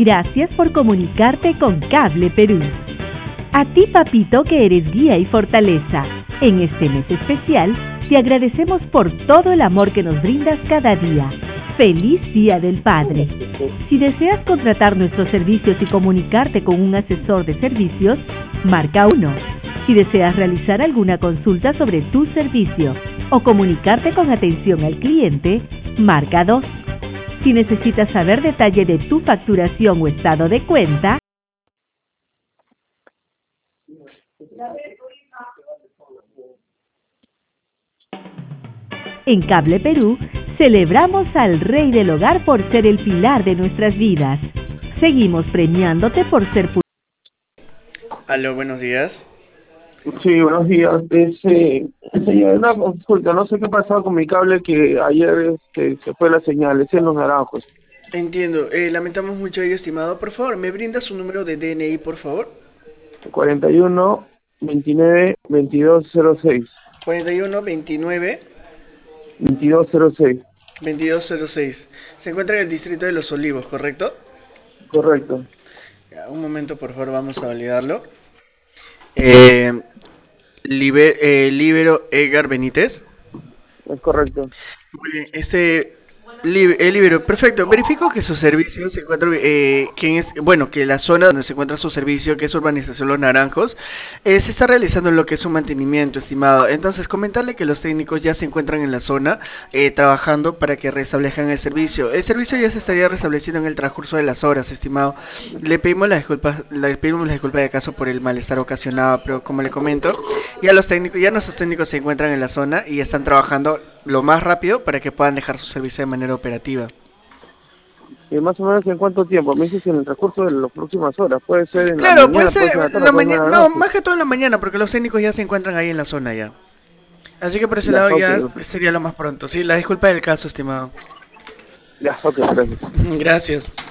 Gracias por comunicarte con Cable Perú. A ti, papito, que eres guía y fortaleza. En este mes especial, te agradecemos por todo el amor que nos brindas cada día. ¡Feliz Día del Padre! Si deseas contratar nuestros servicios y comunicarte con un asesor de servicios, marca 1. Si deseas realizar alguna consulta sobre tu servicio o comunicarte con atención al cliente, marca 2. Si necesitas saber detalle de tu facturación o estado de cuenta, en Cable Perú, celebramos al Rey del Hogar por ser el pilar de nuestras vidas. Seguimos premiándote por ser... Aló, buenos días. Sí, buenos días. Señor, una consulta, no sé qué pasó con mi cable que ayer se fue la señal, es en Los Naranjos. Entiendo, lamentamos mucho ello, estimado. Por favor, ¿me brinda su número de DNI, por favor? 41 29 2206. 41 29 2206, 2206. Se encuentra en el distrito de Los Olivos, ¿correcto? correcto. Ya, un momento, por favor, vamos a validarlo. Eh, Libero Edgar Benítez. Es correcto. Muy bien, Libero, perfecto. Verifico que su servicio se encuentra, que la zona donde se encuentra su servicio, que es Urbanización Los Naranjos, se está realizando lo que es un mantenimiento, estimado. Entonces, comentarle que los técnicos ya se encuentran en la zona trabajando para que restablezcan el servicio. El servicio ya se estaría restableciendo en el transcurso de las horas, estimado. Le pedimos las disculpas de acaso por el malestar ocasionado, pero como le comento, ya nuestros técnicos se encuentran en la zona y están trabajando lo más rápido para que puedan dejar su servicio de manera operativa. ¿Y más o menos en cuánto tiempo? Me dices en el transcurso de las próximas horas. Puede ser en la Claro, mañana, puede puede ser ser en la en tarde, la puede ser en mañana, la no, noche. más que todo en la mañana, porque los técnicos ya se encuentran ahí en la zona ya. Así que por ese Ya, lado ok. ya sería lo más pronto. Sí, la disculpa del caso, estimado. Ya, ok, gracias. Gracias.